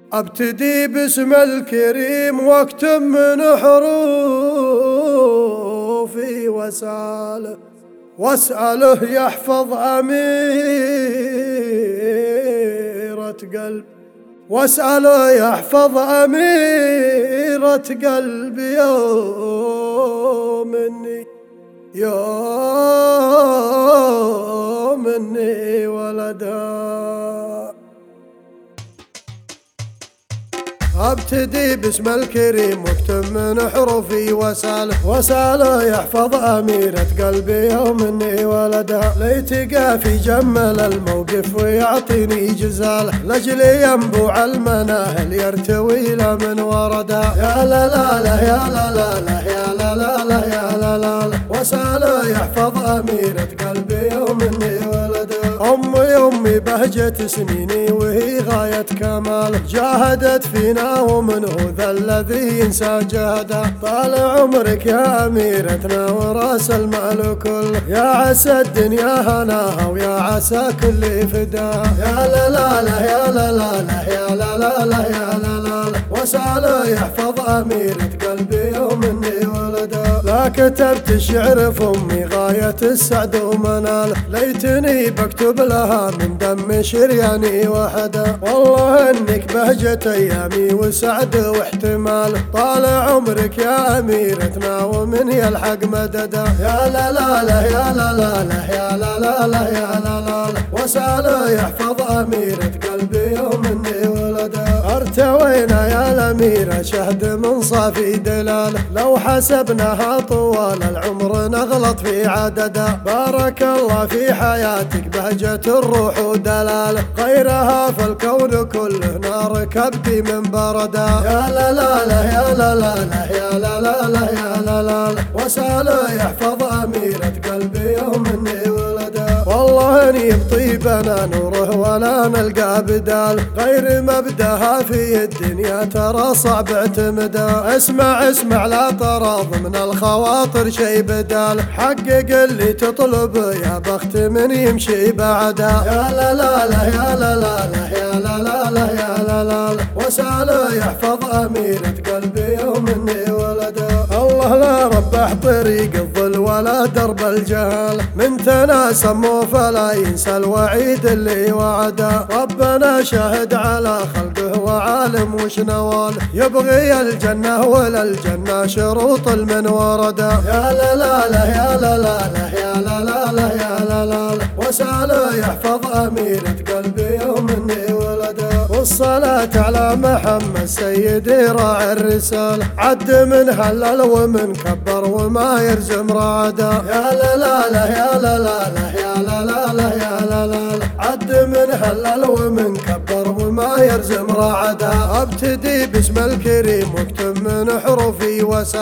ابتدي باسم الكريم واكتب من حروفي واسأله يحفظ أميرة قلب، واسأله يحفظ أميرة قلبي يوم إني ولدها. ابتدي باسم الكريم واكتب من حروفي واساله يحفظ أميرة قلبي يوم إني ولدها. ليتقى في جمل الموقف ويعطيني جزاله، لجلي ينبوع المناهل يرتوي له من وردها. يا لا لا لا يا لا لا لا يا لا لا لا يا لا لا لا، واساله يحفظ أميرة قلبي يوم إني ولدها. أمي بهجة سنيني وهي غاية كماله، جاهدت فينا ومنه ذا الذي ينسى جهده. طال عمرك يا أميرتنا وراس المال كله، يا عسى الدنيا هناها ويا عسى كل فداها. يا لا لا لا يا لا لا لا يا لا لا لا يا لا لا لا، واساله يحفظ أميرة قلبي يوم إني ولدها. لا كتبت شعر فمي غاية السعد ومناله، ليتني بكتب لها من دم شرياني وحده. والله انك بهجة ايامي وسعد واحتمال، طال عمرك يا اميرتنا ومن يلحق مدده. يا لا لا لا يا لا لا لا يا لا لا لا يا لا لا لا، واساله يحفظ اميرة قلبي يوم اني ولدها. ارتوينا يا الاميرة شهد من صافي دلاله، لو حسبناها طوال العمر نغلط في عدده. بارك الله في حياتك بهجة الروح ودلاله، غيرها فالكون كله نار كبدي من برده. يا لا لا لا يا لا لا لا يا لا لا لا يا لا لا لا، واساله يحفظ أميرة قلبي يوم إني ولدها. والله اني بطيبنا نوره ولا نلقى بدال، غير مبداها في الدنيا ترى صعب اعتمده. اسمع لا تراض من الخواطر شي بدال، حقق اللي تطلب يا بخت من يمشي بعدها. يا لا لا لا يا لا لا لا يا لا لا لا يا لا لا لا، واساله يحفظ أميرة قلبي يوم إني ولدها. الله لا ربح طريق الظل ولا درب الجهال، من تناسمه فلا ينسى الوعيد اللي وعده. ربنا شاهد على خلقه وعالم وش نواله، يبغي الجنة وللجنة شروط من ورده. يا لا لا لا يا لا لا لا يا لا لا لا يا لا لا لا، واساله يحفظ أميرة قلبي يوم إني ولدها. والصلاة على محمد سيدي راعي الرسالة، عد من هلل ومن كبر وما يرزم رعده. يا لا لا لا يا لا لا لا يا لا لا لا يا لا لا لا، عد من هلل ومن كبر وما يرزم رعده. ابتدي باسم الكريم واكتب من حروفي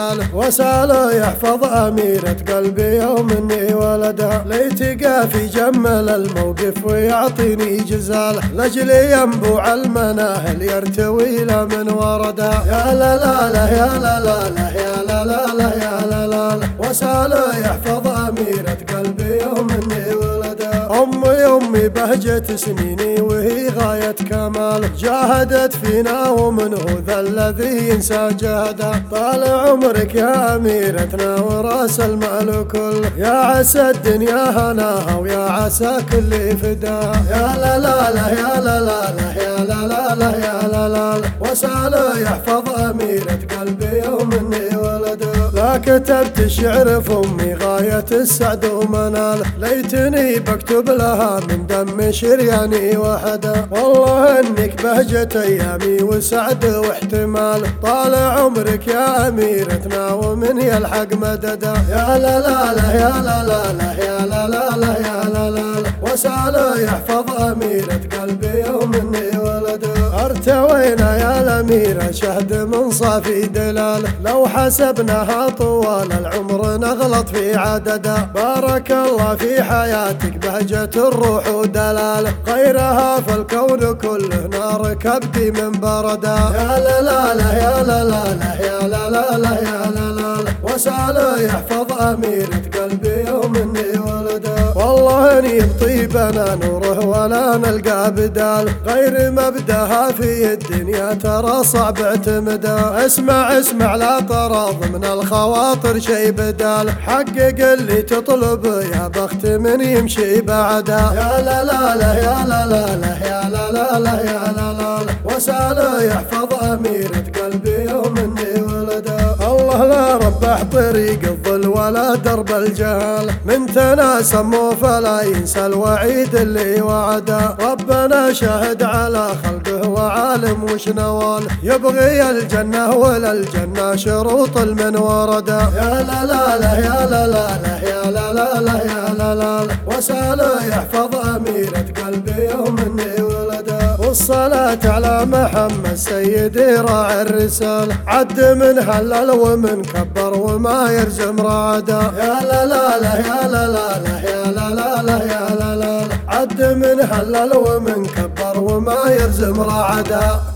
واساله يحفظ أميرة قلبي يوم إني ولدها. ليتقى في جمل الموقف ويعطيني جزاله، لجلي ينبوع المناهل يرتوي له من وردها. يا لا لا لا يا لا لا لا يا لا لا لا يا لا لا لا، واساله يحفظ أميرة قلبي يوم إني ولدها. أمي بهجة سنيني وهي غاية كماله، جاهدت فينا ومنه ذا الذي ينسى جهده. طال عمرك يا أميرتنا وراس المال كله، يا عسى الدنيا هناها ويا عسى كل فداها. يا لا لا لا يا لا لا لا يا لا لا لا يا لا لا لا، واساله يحفظ أميرة قلبي يوم إني ولدها. لا كتبت شعر فمي غاية السعد ومناله، ليتني بكتب لها من دم شرياني وحده. والله انك بهجة ايامي وسعد واحتمال، طال عمرك يا اميرتنا ومن يلحق مدده. يا لا لا لا يا لا لا لا يا لا لا لا يا لا لا لا، واساله يحفظ أميرة قلبي يوم إني ولدها. ارتوينا يا الأميرة شهد من صافي دلاله، لو حسبناها طوال العمر نغلط في عدده. بارك الله في حياتك بهجة الروح ودلاله، غيرها فالكون كله نار كبدي من برده. يا لا لا لا يا لا لا لا يا لا لا لا يا لا لا لا، واساله يحفظ أميرة قلبي يوم إني ولدها. والله اني بطيبنا نوره ولا نلقى بدال، غير مبداها في الدنيا ترى صعب اعتمدا. اسمع لا طرض من الخواطر شي بدال، حقق اللي تطلب يا بخت من يمشي بعدا. يا لا لا لا يا لا لا لا يا لا لا لا يا لا لا لا، وساله يحفظ أميرة قلبي يوم اني ولدا. الله لا ربح طريق الظل ولا درب الجهل، من تناسمه فلا ينسى الوعيد اللي وعده. ربنا شاهد على خلقه وعالم وش نوال، يبغي الجنة وللجنة شروط من ورده. يا لا لا لا يا لا لا لا يا لا لا لا يا لا لا لا، وساله يحفظ أميرة قلبي يوم اني ولدا. والصلاة على محمد سيدي راعي الرسالة، عد من هلل ومن كبر وما يرزم رعدا. يا لا لا لا يا لا لا لا يا لا لا لا يا لا لا لا، عد من هلل ومن كبر وما يرزم رعدا.